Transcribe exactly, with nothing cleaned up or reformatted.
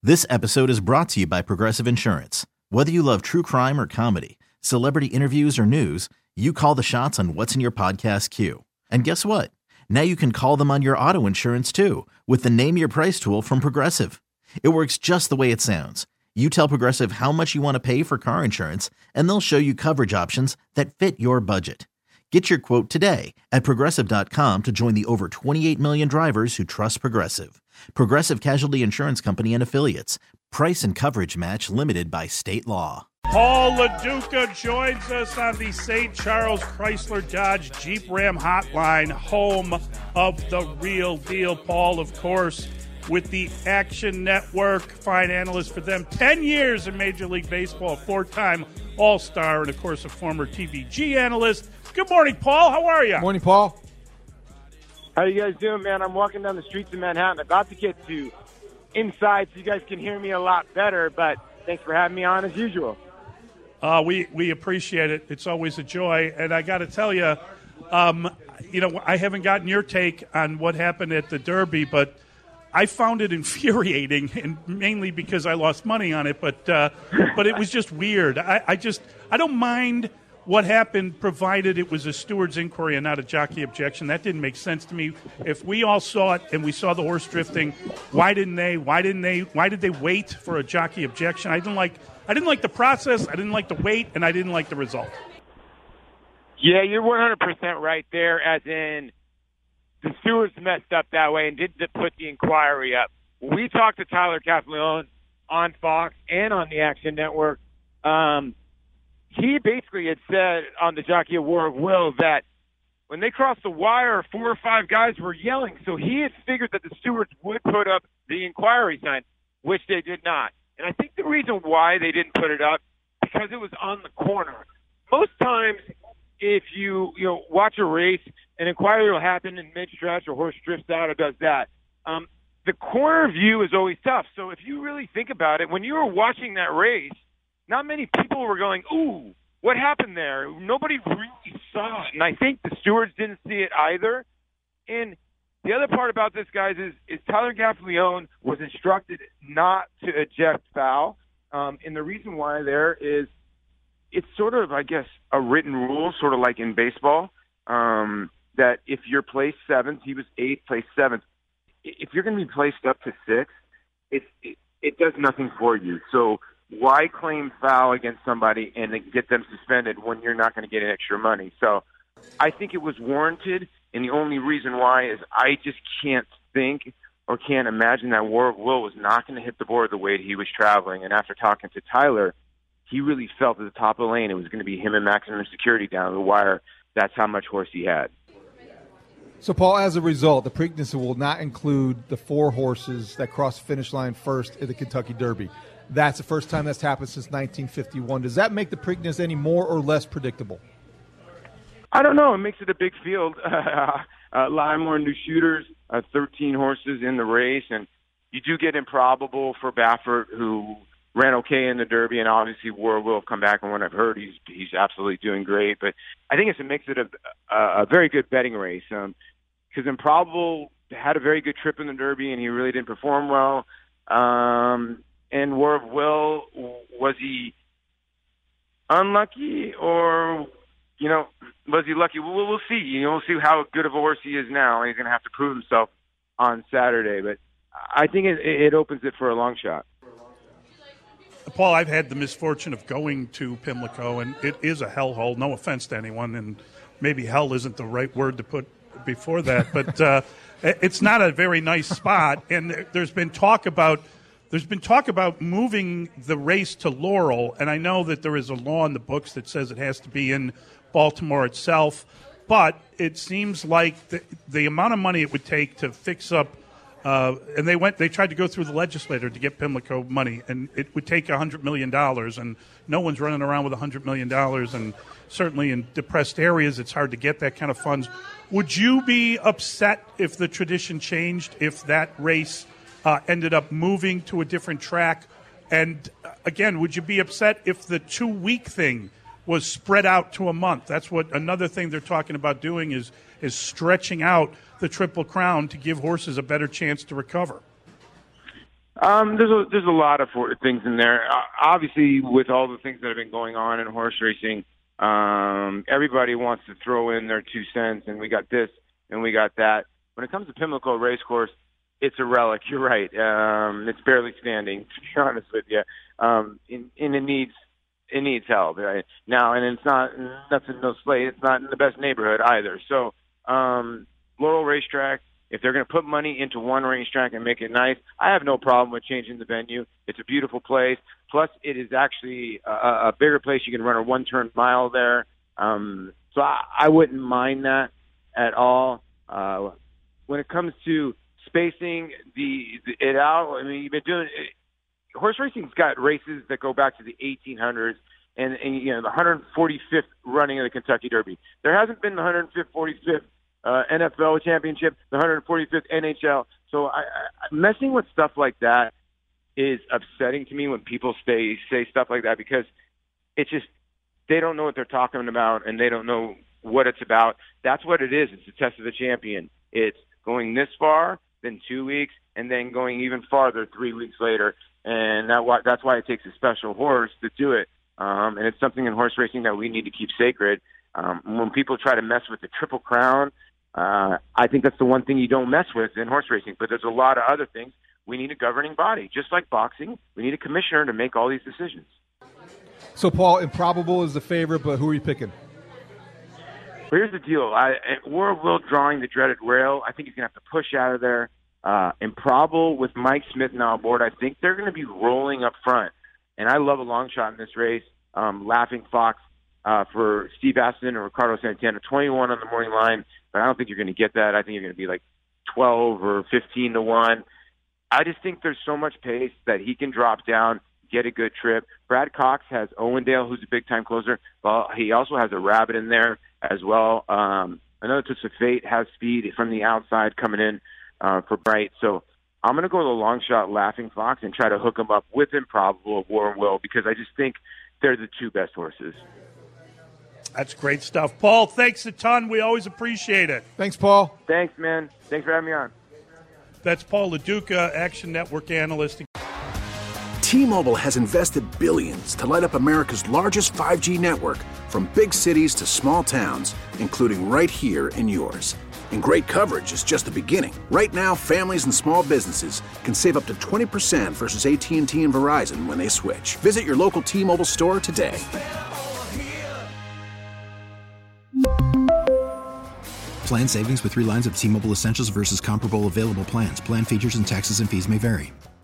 This episode is brought to you by Progressive Insurance. Whether you love true crime or comedy, celebrity interviews or news, you call the shots on what's in your podcast queue. And guess what? Now you can call them on your auto insurance too with the Name Your Price tool from Progressive. It works just the way it sounds. You tell Progressive how much you want to pay for car insurance, and they'll show you coverage options that fit your budget. Get your quote today at Progressive dot com to join the over twenty-eight million drivers who trust Progressive. Progressive Casualty Insurance Company and Affiliates. Price and coverage match limited by state law. Paul LaDuca joins us on the Saint Charles Chrysler Dodge Jeep Ram Hotline, home of the real deal. Paul, of course, with the Action Network, fine analyst for them. Ten years in Major League Baseball, four-time All-Star, and, of course, a former T V G analyst. Good morning, Paul. How are you? Morning, Paul. How you guys doing, man? I'm walking down the streets of Manhattan, about to get to inside so you guys can hear me a lot better, but thanks for having me on as usual. Uh, we, we appreciate it. It's always a joy. And I got to tell you, um, you know, I haven't gotten your take on what happened at the Derby, but I found it infuriating, and mainly because I lost money on it, but uh, but it was just weird. I, I just I don't mind what happened, provided it was a steward's inquiry and not a jockey objection. That didn't make sense to me. If we all saw it and we saw the horse drifting, why didn't they? Why didn't they? Why did they wait for a jockey objection? I didn't like. I didn't like the process. I didn't like the wait, and I didn't like the result. Yeah, you're one hundred percent right there. As in, the stewards messed up that way and didn't put the inquiry up. We talked to Tyler Caffalione on Fox and on the Action Network. Um, He basically had said on the Jockey of War of Will that when they crossed the wire, four or five guys were yelling. So he had figured that the stewards would put up the inquiry sign, which they did not. And I think the reason why they didn't put it up, because it was on the corner. Most times, if you you know watch a race, an inquiry will happen in mid-stretch, or horse drifts out or does that. Um, the corner view is always tough. So if you really think about it, when you were watching that race, not many people were going, ooh, what happened there? Nobody really saw it. And I think the stewards didn't see it either. And the other part about this, guys, is, is Tyler Caffalione was instructed not to eject foul. Um, and the reason why there is it's sort of, I guess, a written rule, sort of like in baseball, um, that if you're placed seventh, he was eighth, placed seventh. If you're going to be placed up to sixth, it, it, it does nothing for you. So why claim foul against somebody and then get them suspended when you're not going to get extra money? So I think it was warranted, and the only reason why is I just can't think or can't imagine that War of Will was not going to hit the board the way he was traveling. And after talking to Tyler, he really felt at the top of the lane it was going to be him and Maximum Security down the wire. That's how much horse he had. So, Paul, as a result, the Preakness will not include the four horses that crossed the finish line first in the Kentucky Derby. That's the first time that's happened since nineteen fifty-one. Does that make the Preakness any more or less predictable? I don't know. It makes it a big field. Uh, a lot more new shooters, uh, thirteen horses in the race, and you do get Improbable for Baffert, who ran okay in the Derby, and obviously War will come back, and what I've heard, he's he's absolutely doing great. But I think it's, it makes it a, a, a very good betting race because um, Improbable had a very good trip in the Derby, and he really didn't perform well. Um, and War of Will, was he unlucky or, you know, was he lucky? We'll, we'll see. You know, we'll see how good of a horse he is now. He's going to have to prove himself on Saturday. But I think it, it opens it for a long shot. Paul, I've had the misfortune of going to Pimlico, and it is a hellhole. No offense to anyone, and maybe hell isn't the right word to put before that, but uh, it's not a very nice spot. And there's been talk about there's been talk about moving the race to Laurel, and I know that there is a law in the books that says it has to be in Baltimore itself, but it seems like the, the amount of money it would take to fix up. Uh, and they went. They tried to go through the legislature to get Pimlico money, and it would take one hundred million dollars, and no one's running around with one hundred million dollars, and certainly in depressed areas it's hard to get that kind of funds. Would you be upset if the tradition changed, if that race uh, ended up moving to a different track? And, uh, again, would you be upset if the two-week thing was spread out to a month? That's what another thing they're talking about doing is is stretching out the Triple Crown to give horses a better chance to recover. Um, there's a there's a lot of things in there. Uh, obviously, with all the things that have been going on in horse racing, um, everybody wants to throw in their two cents, and we got this and we got that. When it comes to Pimlico Racecourse, it's a relic. You're right. Um, it's barely standing, to be honest with you, um, and, and it needs it needs help right now. And it's not nothing no slate. It's not in the best neighborhood either. So um, Laurel Racetrack. If they're going to put money into one racetrack and make it nice, I have no problem with changing the venue. It's a beautiful place. Plus, it is actually a, a bigger place. You can run a one-turn mile there. Um, so I, I wouldn't mind that at all. Uh, when it comes to spacing the, the it out, I mean, you've been doing it, horse racing's got races that go back to the eighteen hundreds and, and you know the one hundred forty-fifth running of the Kentucky Derby. There hasn't been the one hundred forty-fifth Uh, N F L championship, the one hundred forty-fifth N H L. So I, I, messing with stuff like that is upsetting to me when people say say stuff like that, because it's just they don't know what they're talking about and they don't know what it's about. That's what it is. It's the test of the champion. It's going this far, then two weeks, and then going even farther three weeks later. And that that's why it takes a special horse to do it. Um, and it's something in horse racing that we need to keep sacred. Um, when people try to mess with the Triple Crown, Uh, I think that's the one thing you don't mess with in horse racing, but there's a lot of other things. We need a governing body. Just like boxing, we need a commissioner to make all these decisions. So, Paul, Improbable is the favorite, but who are you picking? But here's the deal. I, War of Will drawing the dreaded rail. I think he's going to have to push out of there. Uh, Improbable with Mike Smith now aboard, I think they're going to be rolling up front. And I love a long shot in this race. Um, Laughing Fox uh, for Steve Aston and Ricardo Santana, twenty-one on the morning line. But I don't think you're going to get that. I think you're going to be like twelve or fifteen to one. I just think there's so much pace that he can drop down, get a good trip. Brad Cox has Owendale, who's a big-time closer. Well, he also has a Rabbit in there as well. Um, Another Twist of Fate has speed from the outside coming in uh, for Bright. So I'm going to go with a long shot Laughing Fox and try to hook him up with Improbable of War and Will, because I just think they're the two best horses. That's great stuff. Paul, thanks a ton. We always appreciate it. Thanks, Paul. Thanks, man. Thanks for having me on. That's Paul LaDuca, Action Network analyst. T-Mobile has invested billions to light up America's largest five G network, from big cities to small towns, including right here in yours. And great coverage is just the beginning. Right now, families and small businesses can save up to twenty percent versus A T and T and Verizon when they switch. Visit your local T-Mobile store today. Plan savings with three lines of T-Mobile Essentials versus comparable available plans. Plan features and taxes and fees may vary.